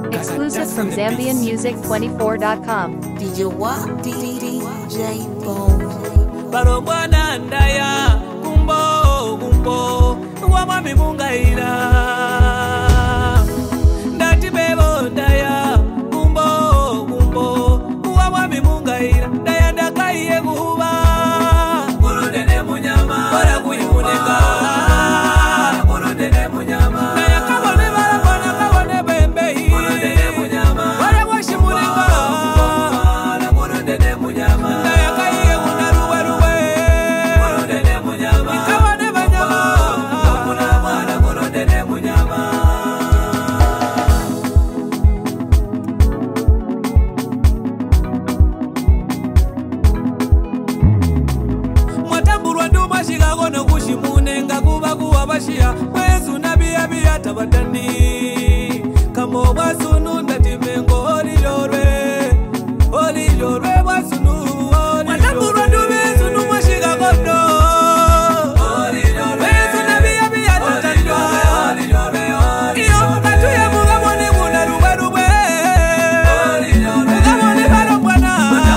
Exclusive from ZambianMusic24.com. DJ what? DJ Bone. Baro mwana ndaya kumbo wamami mungaira ndati bebo ndaya kumbo wamami mungaira ndaya ndakaiye kuhuba kurudene munyama para kuyimuneka kurudene munyama ndaya kabone barabona kabone bembe kurudene munyama para washimuneka kurudene munyama ndaya kaiye kunaruwe kurudene munyama kabone banyama kuna mwana kurudene munyama mwatambulwa nduma shikakono kushimunenga kuba kuwa bashiya mwezu nabiya biya tabatani kamo bwasunu ndatimengo olilorwe bwasunu mwatambulwa ndubezu nduma shikakono mwezu nabiya biya tabatani iyo katuye mugamone kuna rubarubwe mugamone barobwana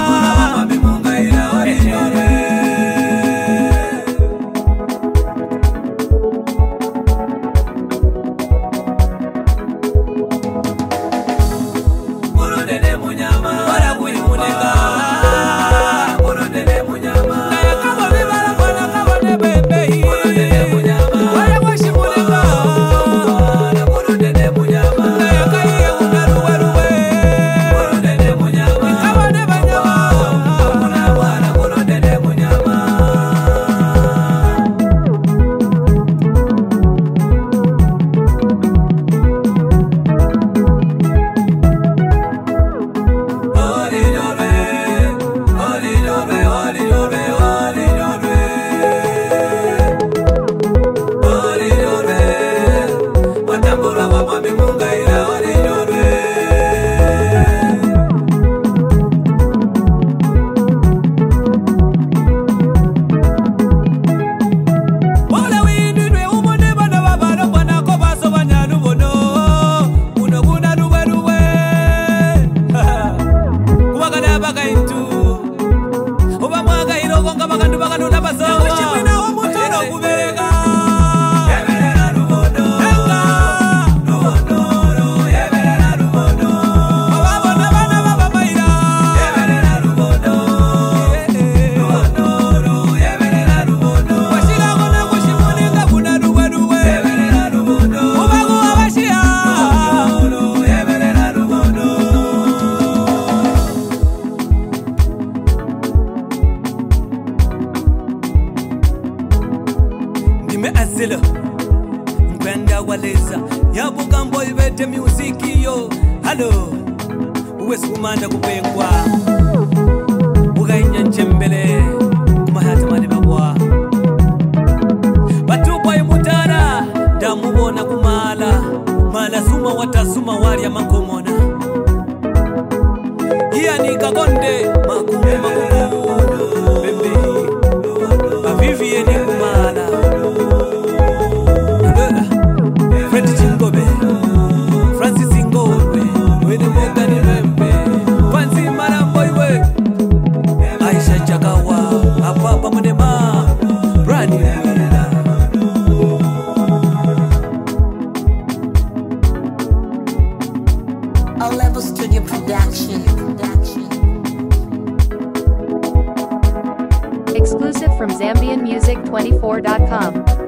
kurudene munyama para kuyimuneka kurudene munyama ndaya kabone barabona kabone bembe kurudene munyama para washimuneka kurudene munyama ndaya kaiye kunaruwe kurudene munyama kabone banyama kuna mwana kurudene munyama watambula wamami mungaira Ola windwe umone bana babaro bana ko baso banyalu bono uno kuna ruwe kubagala bagaintu oba mwaga irogo ngabakandu bakandu nabaso kushimina omutono kubega yeberera rubono yeberera rubono ababona bana babamayira yeberera rubono yeberera rubono washiragona kushimuninga kuna ruwe yeberera rubono ubagu abashia yeberera rubono Nime azila Nkwenda waleza Yabuka mboy bete musiki yo Halo Uwezi kumanda kupengwa Ugainya nchembele Kumahata malibagwa Batupa imutara Damubona kumala Mala suma watasuma wari ya makomona Hiya ni kagonde Makumu Bebe Avivie ni kumala Fred Chingobe Francis Ngobe Wene Mogani Bembe Fancy Maramboiwe Aisha Chakawa Apapa Munema Brani All Level Studio Production. Exclusive from ZambianMusic24.com.